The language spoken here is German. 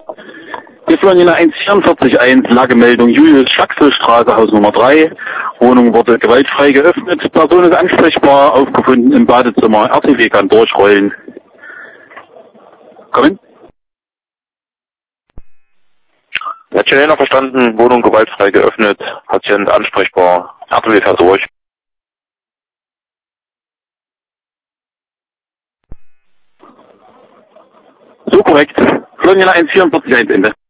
Wir führen in der 1441 Lagemeldung Julius-Schaxel-Straße, Haus Nummer 3. Wohnung wurde gewaltfrei geöffnet. Person ist ansprechbar, aufgefunden im Badezimmer. RTW kann durchrollen. Kommen? Hat Chilener verstanden, Wohnung gewaltfrei geöffnet, Patient ansprechbar, RTW fährt durch. So korrekt. Führen in der 1441 Ende.